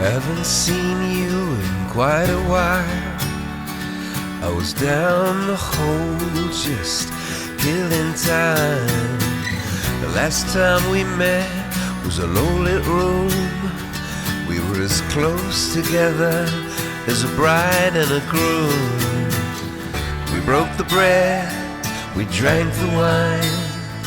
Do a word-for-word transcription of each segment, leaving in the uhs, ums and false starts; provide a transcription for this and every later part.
Haven't seen you in quite a while. I was down the hole just killing time. The last time we met was a low-lit room. We were as close together as a bride and a groom. We broke the bread, we drank the wine,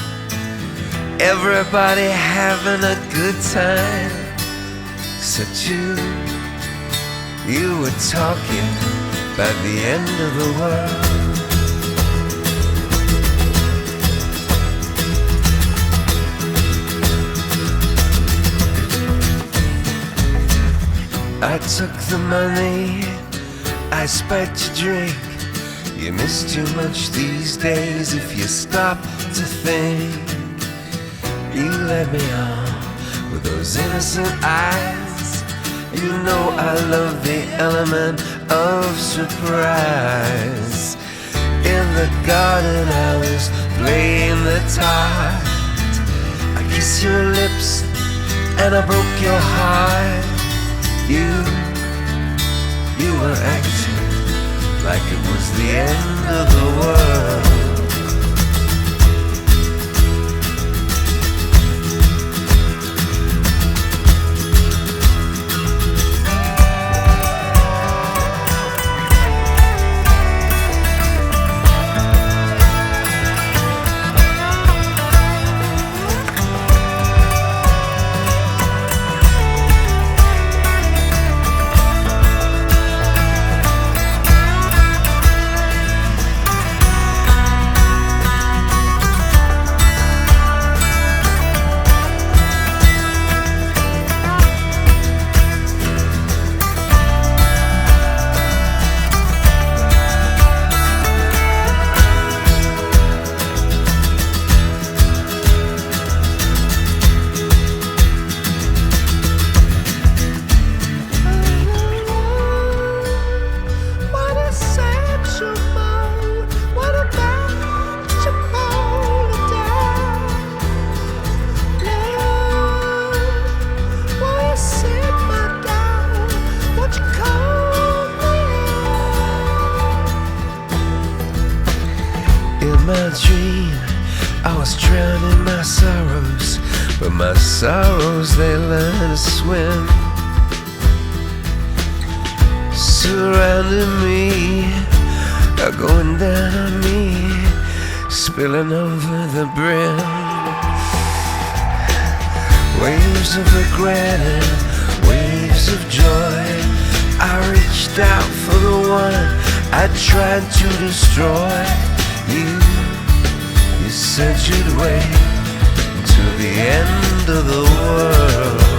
everybody having a good time. Except you, you were talking about the end of the world. I took the money, I spiked your drink. You miss too much these days if you stop to think. You led me on with those innocent eyes. You know I love the element of surprise. In the garden I was playing the tart. I kissed your lips and I broke your heart. You, you were acting like it was the end of the world. In my dream, I was drowning my sorrows, but my sorrows, they learned to swim. Surrounding me, are going down on me, spilling over the brim. Waves of regret and waves of joy. I reached out for the one I tried to destroy. You, you said you'd wait until the end of the world.